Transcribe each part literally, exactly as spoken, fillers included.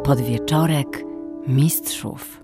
Podwieczorek mistrzów.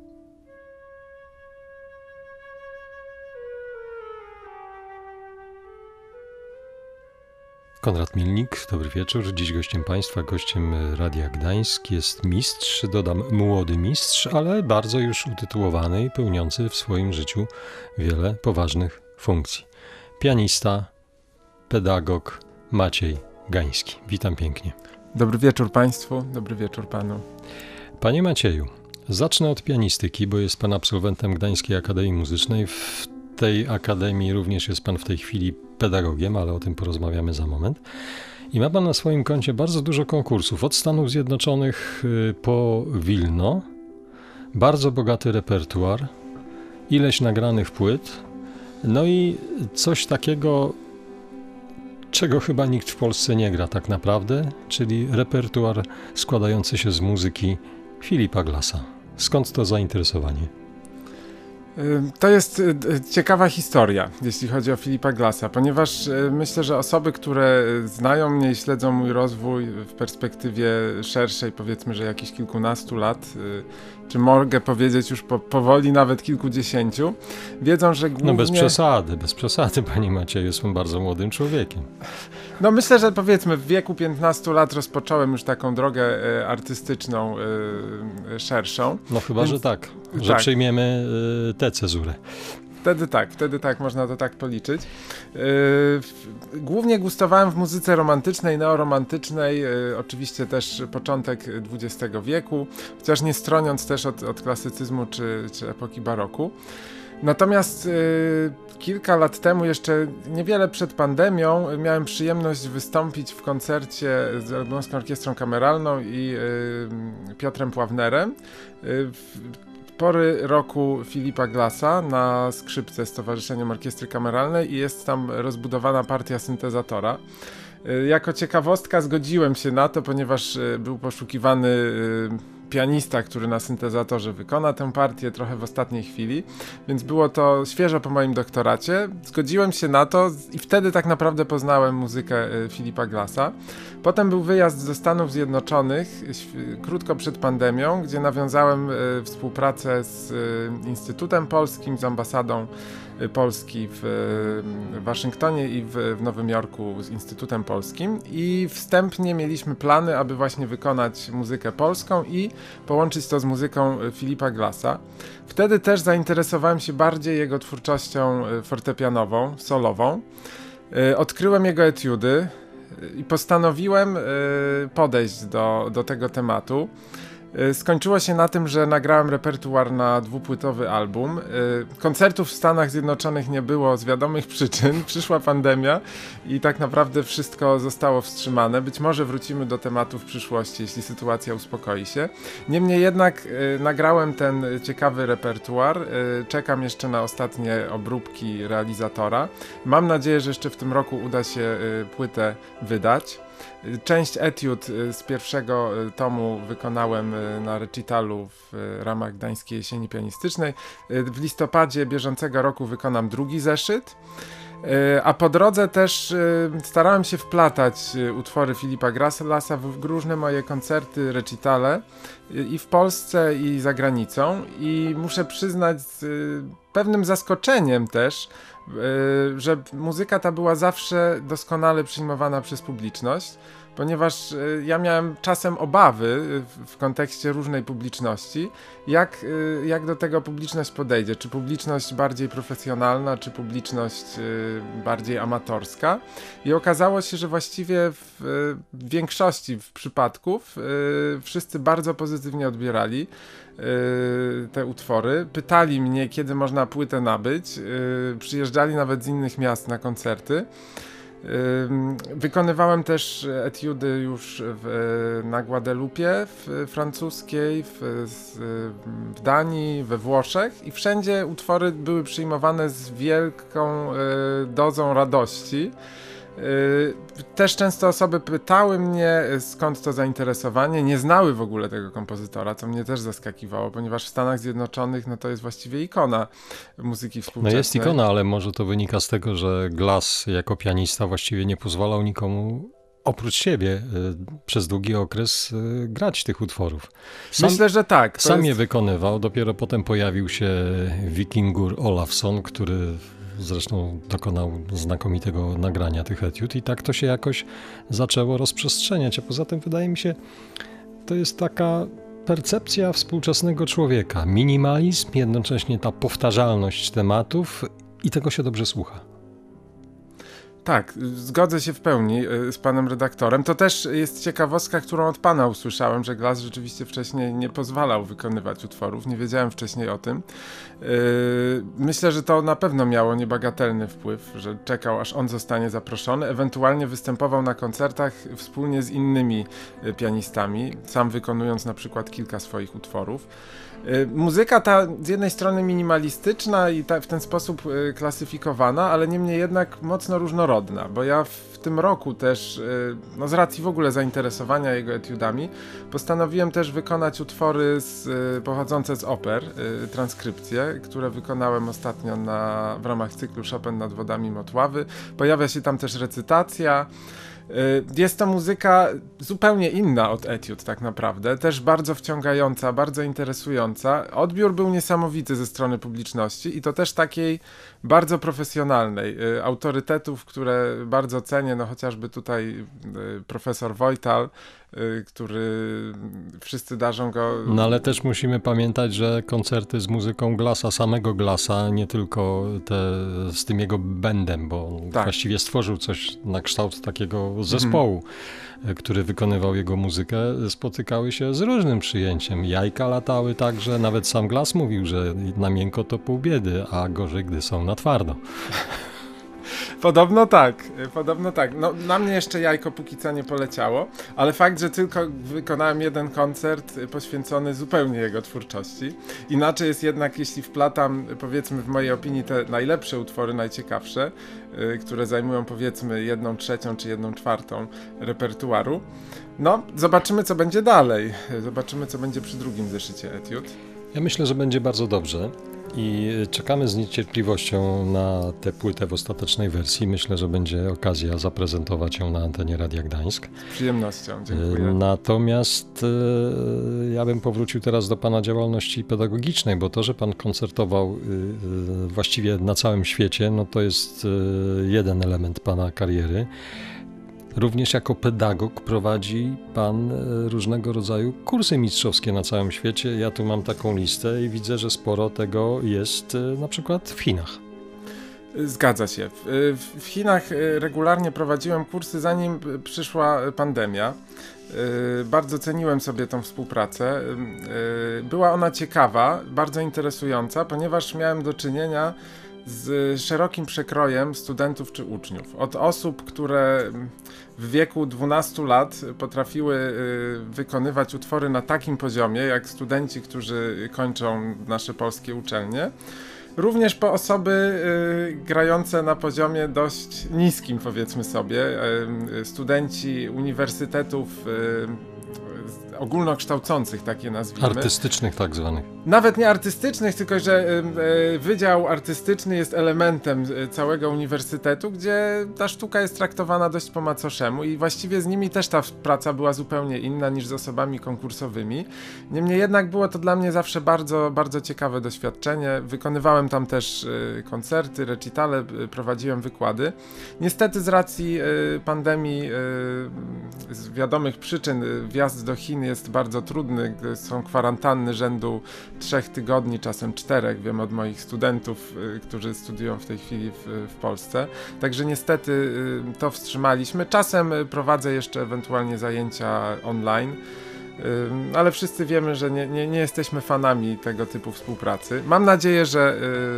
Konrad Mielnik, dobry wieczór. Dziś gościem Państwa, gościem Radia Gdańsk jest mistrz, dodam młody mistrz, ale bardzo już utytułowany i pełniący w swoim życiu wiele poważnych funkcji. Pianista, pedagog Maciej Gański. Witam pięknie. Dobry wieczór Państwu, dobry wieczór Panu. Panie Macieju, zacznę od pianistyki, bo jest Pan absolwentem Gdańskiej Akademii Muzycznej. W tej akademii również jest Pan w tej chwili pedagogiem, ale o tym porozmawiamy za moment. I ma Pan na swoim koncie bardzo dużo konkursów, od Stanów Zjednoczonych po Wilno, bardzo bogaty repertuar, ileś nagranych płyt, no i coś takiego, czego chyba nikt w Polsce nie gra tak naprawdę, czyli repertuar składający się z muzyki Filipa Glassa. Skąd to zainteresowanie? To jest ciekawa historia, jeśli chodzi o Filipa Glassa, ponieważ myślę, że osoby, które znają mnie i śledzą mój rozwój w perspektywie szerszej, powiedzmy, że jakichś kilkunastu lat, czy mogę powiedzieć już po, powoli nawet kilkudziesięciu, wiedzą, że głównie... No bez przesady, bez przesady, Panie Macieju, jestem bardzo młodym człowiekiem. No myślę, że powiedzmy w wieku piętnastu lat rozpocząłem już taką drogę e, artystyczną e, szerszą. No chyba, Więc, że tak, że tak. przyjmiemy e, tę cezurę. Wtedy tak, wtedy tak, można to tak policzyć. Yy, głównie gustowałem w muzyce romantycznej, neoromantycznej, yy, oczywiście też początek dwudziestego wieku, chociaż nie stroniąc też od, od klasycyzmu czy, czy epoki baroku. Natomiast yy, kilka lat temu, jeszcze niewiele przed pandemią, miałem przyjemność wystąpić w koncercie z Elbląską Orkiestrą Kameralną i yy, Piotrem Pławnerem. Yy, pory roku Filipa Glassa na skrzypce z Towarzyszeniem Orkiestry Kameralnej i jest tam rozbudowana partia syntezatora. Jako ciekawostka zgodziłem się na to, ponieważ był poszukiwany pianista, który na syntezatorze wykona tę partię trochę w ostatniej chwili, więc było to świeżo po moim doktoracie. Zgodziłem się na to i wtedy tak naprawdę poznałem muzykę Filipa Glassa. Potem był wyjazd do Stanów Zjednoczonych krótko przed pandemią, gdzie nawiązałem współpracę z Instytutem Polskim, z ambasadą Polski w Waszyngtonie i w Nowym Jorku z Instytutem Polskim i wstępnie mieliśmy plany, aby właśnie wykonać muzykę polską i połączyć to z muzyką Filipa Glassa. Wtedy też zainteresowałem się bardziej jego twórczością fortepianową, solową. Odkryłem jego etiudy i postanowiłem podejść do, do tego tematu. Skończyło się na tym, że nagrałem repertuar na dwupłytowy album. Koncertów w Stanach Zjednoczonych nie było z wiadomych przyczyn. Przyszła pandemia i tak naprawdę wszystko zostało wstrzymane. Być może wrócimy do tematu w przyszłości, jeśli sytuacja uspokoi się. Niemniej jednak nagrałem ten ciekawy repertuar. Czekam jeszcze na ostatnie obróbki realizatora. Mam nadzieję, że jeszcze w tym roku uda się płytę wydać. Część etiud z pierwszego tomu wykonałem na recitalu w ramach Gdańskiej Jesieni Pianistycznej. W listopadzie bieżącego roku wykonam drugi zeszyt. A po drodze też starałem się wplatać utwory Filipa Glassa w różne moje koncerty, recitale i w Polsce, i za granicą. I muszę przyznać z pewnym zaskoczeniem też, że muzyka ta była zawsze doskonale przyjmowana przez publiczność, ponieważ ja miałem czasem obawy w kontekście różnej publiczności, jak, jak do tego publiczność podejdzie, czy publiczność bardziej profesjonalna, czy publiczność bardziej amatorska. I okazało się, że właściwie w większości przypadków wszyscy bardzo pozytywnie odbierali te utwory. Pytali mnie, kiedy można płytę nabyć. Przyjeżdżali nawet z innych miast na koncerty. Wykonywałem też etiudy już w, na Guadelupie, w francuskiej, w, w Danii, we Włoszech i wszędzie utwory były przyjmowane z wielką dozą radości. Też często osoby pytały mnie, skąd to zainteresowanie, nie znały w ogóle tego kompozytora, co mnie też zaskakiwało, ponieważ w Stanach Zjednoczonych no to jest właściwie ikona muzyki współczesnej. No jest ikona, ale może to wynika z tego, że Glass jako pianista właściwie nie pozwalał nikomu oprócz siebie y, przez długi okres y, grać tych utworów. Sam, Myślę, że tak. To sam jest... je wykonywał, dopiero potem pojawił się Wikingur Olafsson, który zresztą dokonał znakomitego nagrania tych etiud i tak to się jakoś zaczęło rozprzestrzeniać, a poza tym wydaje mi się, to jest taka percepcja współczesnego człowieka. Minimalizm, jednocześnie ta powtarzalność tematów i tego się dobrze słucha. Tak, zgodzę się w pełni z panem redaktorem. To też jest ciekawostka, którą od pana usłyszałem, że Glass rzeczywiście wcześniej nie pozwalał wykonywać utworów. Nie wiedziałem wcześniej o tym. Myślę, że to na pewno miało niebagatelny wpływ, że czekał, aż on zostanie zaproszony. Ewentualnie występował na koncertach wspólnie z innymi pianistami, sam wykonując na przykład kilka swoich utworów. Muzyka ta z jednej strony minimalistyczna i ta, w ten sposób y, klasyfikowana, ale niemniej jednak mocno różnorodna, bo ja w tym roku też, y, no z racji w ogóle zainteresowania jego etiudami, postanowiłem też wykonać utwory z, y, pochodzące z oper, y, transkrypcje, które wykonałem ostatnio na, w ramach cyklu Chopin nad wodami Motławy. Pojawia się tam też recytacja. Jest to muzyka zupełnie inna od etiud tak naprawdę, też bardzo wciągająca, bardzo interesująca. Odbiór był niesamowity ze strony publiczności i to też takiej bardzo profesjonalnej. Autorytetów, które bardzo cenię, no chociażby tutaj profesor Wojtal, który wszyscy darzą go... No ale też musimy pamiętać, że koncerty z muzyką Glassa, samego Glassa, nie tylko te z tym jego bandem, bo on tak. właściwie stworzył coś na kształt takiego zespołu, mhm. który wykonywał jego muzykę, spotykały się z różnym przyjęciem. Jajka latały także, nawet sam Glass mówił, że na miękko to pół biedy, a gorzej, gdy są na twardo. Podobno tak, podobno tak. No, na mnie jeszcze jajko póki co nie poleciało, ale fakt, że tylko wykonałem jeden koncert poświęcony zupełnie jego twórczości. Inaczej jest jednak, jeśli wplatam, powiedzmy w mojej opinii, te najlepsze utwory, najciekawsze, yy, które zajmują powiedzmy jedną trzecią czy jedną czwartą repertuaru. No, zobaczymy co będzie dalej. Zobaczymy co będzie przy drugim zeszycie etiud. Ja myślę, że będzie bardzo dobrze. I czekamy z niecierpliwością na tę płytę w ostatecznej wersji. Myślę, że będzie okazja zaprezentować ją na antenie Radia Gdańsk. Z przyjemnością, dziękuję. Natomiast ja bym powrócił teraz do pana działalności pedagogicznej, bo to, że pan koncertował właściwie na całym świecie, no to jest jeden element pana kariery. Również jako pedagog prowadzi pan różnego rodzaju kursy mistrzowskie na całym świecie. Ja tu mam taką listę i widzę, że sporo tego jest na przykład w Chinach. Zgadza się. W, w Chinach regularnie prowadziłem kursy, zanim przyszła pandemia. Bardzo ceniłem sobie tą współpracę. Była ona ciekawa, bardzo interesująca, ponieważ miałem do czynienia z szerokim przekrojem studentów czy uczniów. Od osób, które w wieku dwunastu lat potrafiły wykonywać utwory na takim poziomie, jak studenci, którzy kończą nasze polskie uczelnie, również po osoby y, grające na poziomie dość niskim, powiedzmy sobie, y, studenci uniwersytetów y, ogólnokształcących, takie nazwijmy. Artystycznych tak zwanych. Nawet nie artystycznych, tylko że y, Wydział Artystyczny jest elementem całego uniwersytetu, gdzie ta sztuka jest traktowana dość po macoszemu i właściwie z nimi też ta praca była zupełnie inna niż z osobami konkursowymi. Niemniej jednak było to dla mnie zawsze bardzo, bardzo ciekawe doświadczenie. Wykonywałem tam też y, koncerty, recitale, y, prowadziłem wykłady. Niestety z racji y, pandemii, y, z wiadomych przyczyn, y, wjazd do Chin jest bardzo trudny, gdy są kwarantanny rzędu trzech tygodni, czasem czterech, wiem od moich studentów, y, którzy studiują w tej chwili w, w Polsce. Także niestety y, to wstrzymaliśmy. Czasem y, prowadzę jeszcze ewentualnie zajęcia online, y, ale wszyscy wiemy, że nie, nie, nie jesteśmy fanami tego typu współpracy. Mam nadzieję, że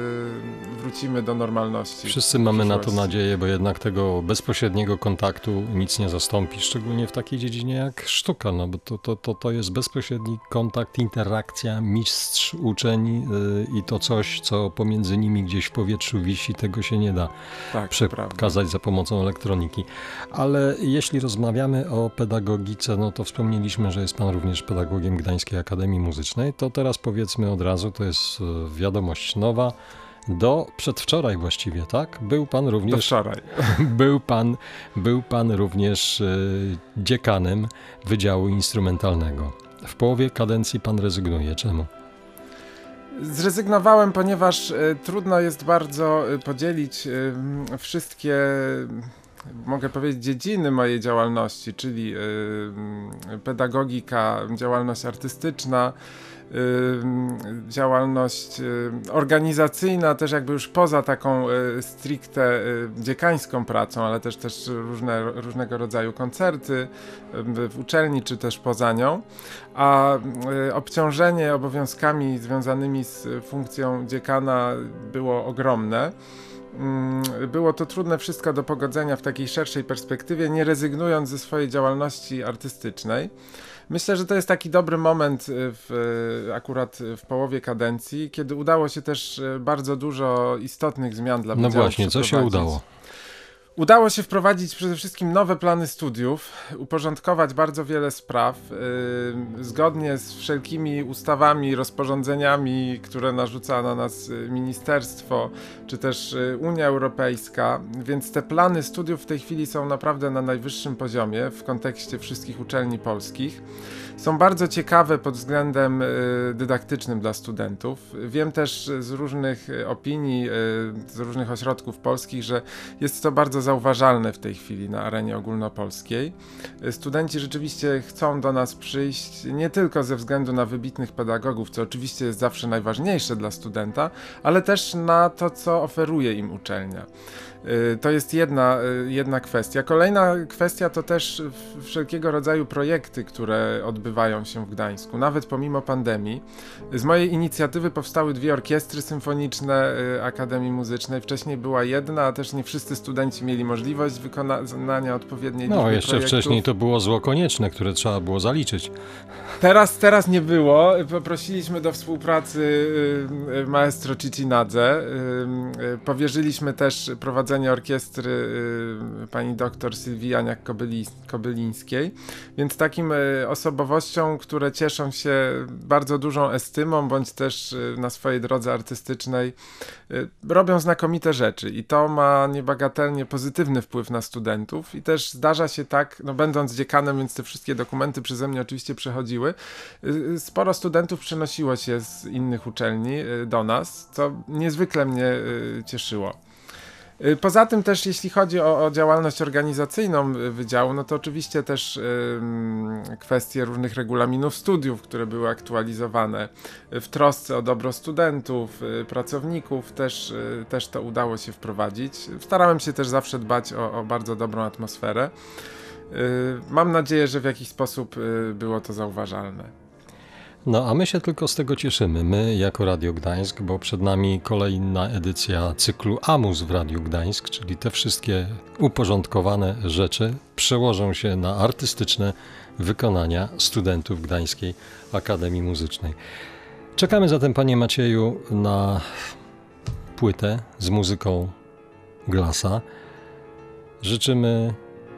y, wrócimy do normalności. Wszyscy mamy na to nadzieję, bo jednak tego bezpośredniego kontaktu nic nie zastąpi, szczególnie w takiej dziedzinie jak sztuka, no bo to, to, to, to jest bezpośredni kontakt, interakcja, mistrz, uczeń yy, i to coś, co pomiędzy nimi gdzieś w powietrzu wisi, tego się nie da tak, przekazać za pomocą elektroniki. Ale jeśli rozmawiamy o pedagogice, no to wspomnieliśmy, że jest pan również pedagogiem Gdańskiej Akademii Muzycznej, to teraz powiedzmy od razu, to jest wiadomość nowa. Do przedwczoraj właściwie, tak? Był pan Do również, wczoraj. był pan, był pan również y, dziekanem Wydziału Instrumentalnego. W połowie kadencji pan rezygnuje. Czemu? Zrezygnowałem, ponieważ y, trudno jest bardzo y, podzielić y, wszystkie, mogę powiedzieć, dziedziny mojej działalności, czyli y, pedagogika, działalność artystyczna, y, działalność y, organizacyjna, też jakby już poza taką y, stricte y, dziekańską pracą, ale też też różne, różnego rodzaju koncerty y, w uczelni, czy też poza nią. A y, obciążenie obowiązkami związanymi z funkcją dziekana było ogromne. Było to trudne wszystko do pogodzenia w takiej szerszej perspektywie, nie rezygnując ze swojej działalności artystycznej. Myślę, że to jest taki dobry moment w, akurat w połowie kadencji, kiedy udało się też bardzo dużo istotnych zmian dla No wydziału właśnie, co się przeprowadzić. udało? Udało się wprowadzić przede wszystkim nowe plany studiów, uporządkować bardzo wiele spraw, yy, zgodnie z wszelkimi ustawami, rozporządzeniami, które narzuca na nas ministerstwo, czy też yy, Unia Europejska, więc te plany studiów w tej chwili są naprawdę na najwyższym poziomie w kontekście wszystkich uczelni polskich. Są bardzo ciekawe pod względem y, dydaktycznym dla studentów. Wiem też z różnych opinii, y, z różnych ośrodków polskich, że jest to bardzo zauważalne w tej chwili na arenie ogólnopolskiej. Y, studenci rzeczywiście chcą do nas przyjść nie tylko ze względu na wybitnych pedagogów, co oczywiście jest zawsze najważniejsze dla studenta, ale też na to, co oferuje im uczelnia. To jest jedna, jedna kwestia. Kolejna kwestia to też wszelkiego rodzaju projekty, które odbywają się w Gdańsku, nawet pomimo pandemii. Z mojej inicjatywy powstały dwie orkiestry symfoniczne Akademii Muzycznej. Wcześniej była jedna, a też nie wszyscy studenci mieli możliwość wykonania odpowiedniej liczby No, jeszcze projektów. wcześniej to było zło konieczne, które trzeba było zaliczyć. Teraz, teraz nie było. Poprosiliśmy do współpracy maestro Cicinadze. Powierzyliśmy też prowadzenie orkiestry y, pani doktor Sylwii Janiak-Kobylińskiej, więc takim y, osobowościom, które cieszą się bardzo dużą estymą, bądź też y, na swojej drodze artystycznej y, robią znakomite rzeczy i to ma niebagatelnie pozytywny wpływ na studentów i też zdarza się tak, no będąc dziekanem, więc te wszystkie dokumenty przeze mnie oczywiście przechodziły, y, sporo studentów przenosiło się z innych uczelni y, do nas, co niezwykle mnie y, cieszyło. Poza tym też jeśli chodzi o, o działalność organizacyjną wydziału, no to oczywiście też y, kwestie różnych regulaminów studiów, które były aktualizowane w trosce o dobro studentów, y, pracowników, też, y, też to udało się wprowadzić. Starałem się też zawsze dbać o, o bardzo dobrą atmosferę. Y, mam nadzieję, że w jakiś sposób y, było to zauważalne. No, a my się tylko z tego cieszymy, my jako Radio Gdańsk, bo przed nami kolejna edycja cyklu AMUZ w Radiu Gdańsk, czyli te wszystkie uporządkowane rzeczy przełożą się na artystyczne wykonania studentów Gdańskiej Akademii Muzycznej. Czekamy zatem, panie Macieju, na płytę z muzyką Glasa. Życzymy,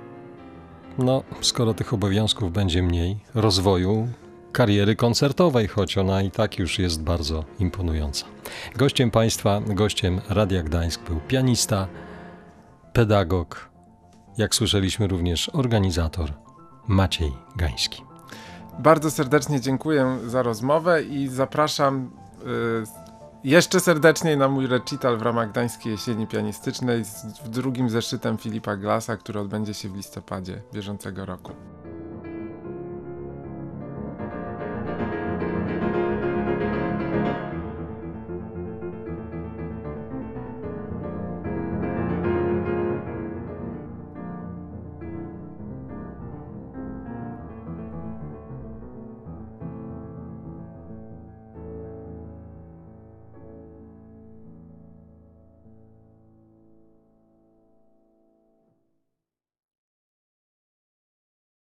no, skoro tych obowiązków będzie mniej, rozwoju kariery koncertowej, choć ona i tak już jest bardzo imponująca. Gościem państwa, gościem Radia Gdańsk był pianista, pedagog, jak słyszeliśmy również organizator Maciej Gański. Bardzo serdecznie dziękuję za rozmowę i zapraszam y, jeszcze serdeczniej na mój recital w ramach Gdańskiej Jesieni Pianistycznej z drugim zeszytem Filipa Glasa, który odbędzie się w listopadzie bieżącego roku.